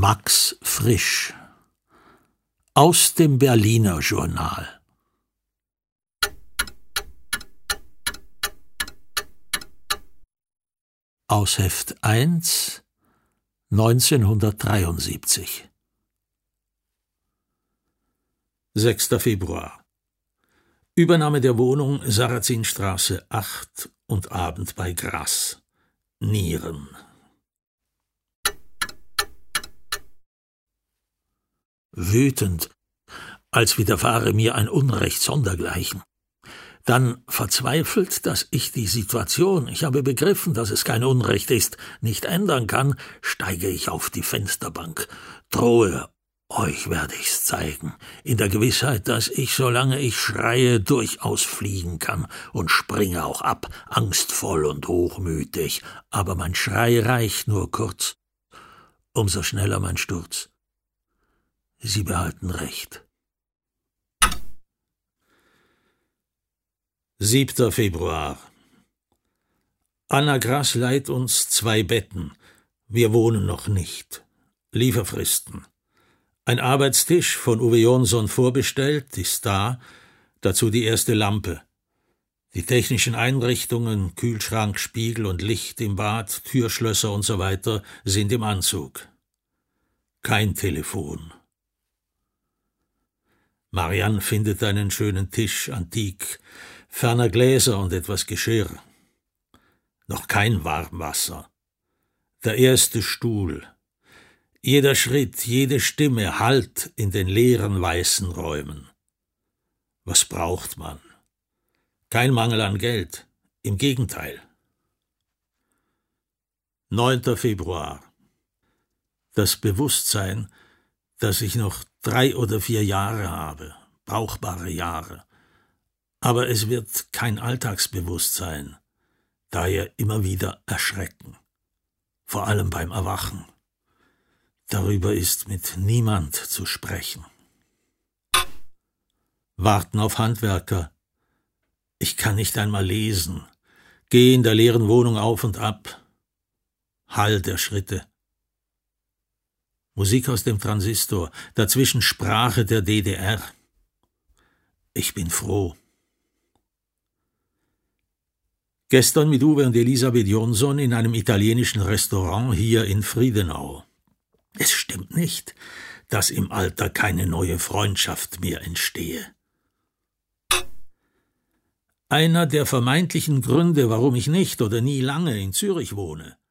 Max Frisch aus dem Berliner Journal. Aus Heft 1, 1973. 6. Februar. Übernahme der Wohnung Sarrazinstraße 8 und Abend bei Grass. Nieren. Wütend, als widerfahre mir ein Unrecht sondergleichen. Dann verzweifelt, dass ich die Situation, ich habe begriffen, dass es kein Unrecht ist, nicht ändern kann, steige ich auf die Fensterbank, drohe, euch werde ich's zeigen, in der Gewissheit, dass ich, solange ich schreie, durchaus fliegen kann und springe auch ab, angstvoll und hochmütig, aber mein Schrei reicht nur kurz, umso schneller mein Sturz. Sie behalten Recht. 7. Februar. Anna Grass leiht uns 2 Betten. Wir wohnen noch nicht. Lieferfristen. Ein Arbeitstisch von Uwe Jonsson vorbestellt, ist da, dazu die erste Lampe. Die technischen Einrichtungen, Kühlschrank, Spiegel und Licht im Bad, Türschlösser und so weiter sind im Anzug. Kein Telefon. Marianne findet einen schönen Tisch, antik, ferner Gläser und etwas Geschirr. Noch kein Warmwasser. Der erste Stuhl. Jeder Schritt, jede Stimme hallt in den leeren weißen Räumen. Was braucht man? Kein Mangel an Geld, im Gegenteil. 9. Februar. Das Bewusstsein, dass ich noch 3 oder 4 Jahre habe, brauchbare Jahre. Aber es wird kein Alltagsbewusstsein, daher immer wieder erschrecken, vor allem beim Erwachen. Darüber ist mit niemand zu sprechen. Warten auf Handwerker. Ich kann nicht einmal lesen, gehe in der leeren Wohnung auf und ab. Hall der Schritte. Musik aus dem Transistor, dazwischen Sprache der DDR. Ich bin froh. Gestern mit Uwe und Elisabeth Jonsson in einem italienischen Restaurant hier in Friedenau. Es stimmt nicht, dass im Alter keine neue Freundschaft mehr entstehe. Einer der vermeintlichen Gründe, warum ich nicht oder nie lange in Zürich wohne,